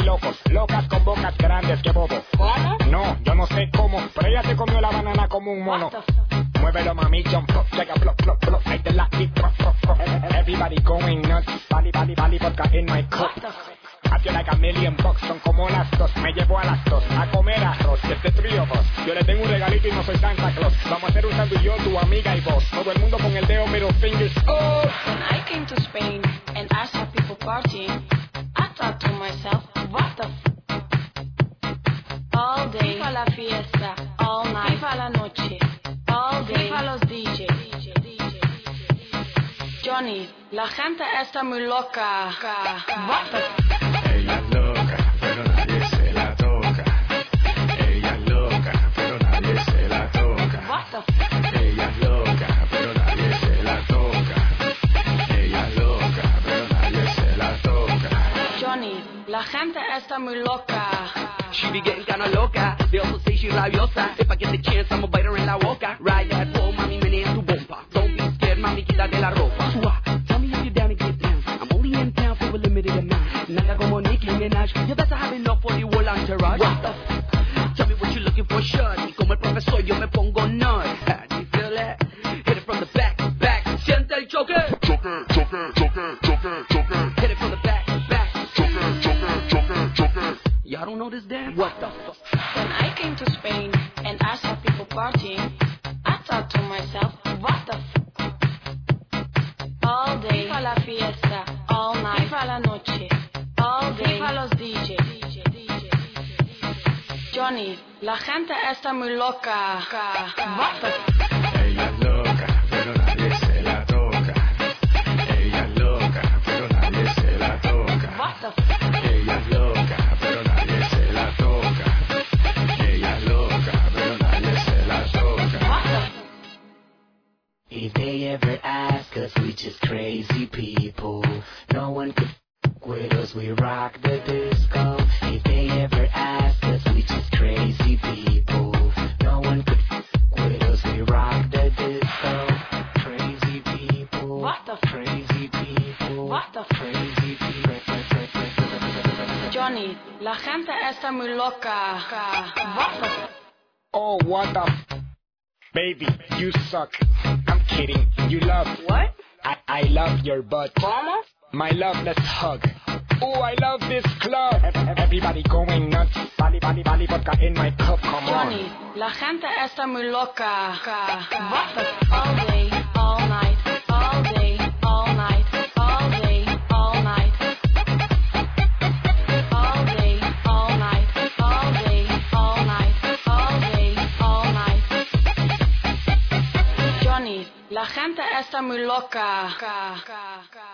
y locos, locas con bocas grandes, que bobo. ¿Cómo? No, yo no sé cómo, pero ella se comió la banana como un mono. Muévelo, mami, jump up, llega flop, flop, flop, like the Latin rock, rock, rock. Everybody going nuts, bali, bali, bali, vodka in my cup. I feel like $1,000,000, son como las dos, me llevo a las dos a comer arroz, just the three of us. Yo le tengo un regalito y no soy Santa Claus. Vamos a hacer un sándwich yo, tu amiga y vos. Todo el mundo con el dedo middle fingers up. When I came to Spain and I saw people partying, I thought to myself, what the all day, viva la fiesta, all night, viva la noche, all day, viva los DJ. Johnny, la gente está muy loca. What the Ella es loca, pero nadie se la toca. Ella es loca, pero nadie se la toca. What the Ella es loca, pero nadie se la toca. Ella es loca, pero nadie se la toca. Johnny, la gente está muy loca. She be getting kinda loca. They also say she rabiosa. If I get the chance, I'ma bite her in la boca. Ride that pole, mami, menea tu bomba. Don't be scared, mami, quítate la ropa. Tell me if you're down to get down. I'm only in town for a limited amount. Nada como Nicki Minaj. You better have enough for the whole entourage. What the Tell me what you're looking for, shorty. Como el profesor, yo me pongo nerd. Do you feel that? Hit it from the back, back. Siente el choque. Choque, choque, choque, choque, choque. Hit it from the back, back. Choque, choque, choque, choque. Y'all don't know this dance? What the fuck? When I came to Spain and I saw people partying, I thought to myself, what the all day, viva la fiesta, all night, viva la noche, all day, viva los DJ. Johnny, la gente está muy loca. What the Ella es loca, pero nadie se la toca. Ella es loca, pero nadie se la toca. what the Ella es loca, pero nadie se la toca. Ella es loca, pero nadie se la toca. what the If they ever ask us, we just crazy people. No one could f with us, we rock the disco. If they ever ask us, we just crazy people. No one could f with us, we rock the disco. Crazy people. What the Crazy people. What the Crazy people. Johnny, la gente está muy loca. What the Oh, what the baby, you suck. I'm kidding, you love. what? I love your butt. ¿Cómo? My love, let's hug. Oh, I love this club. Everybody going nuts. Bali, bali, bali, vodka in my cup. Come Johnny, on. la gente está muy loca. What the all day, all night, all day, all night, all day, all night. All day, all night, all day, all night, all day, all night. Johnny, la gente está muy loca.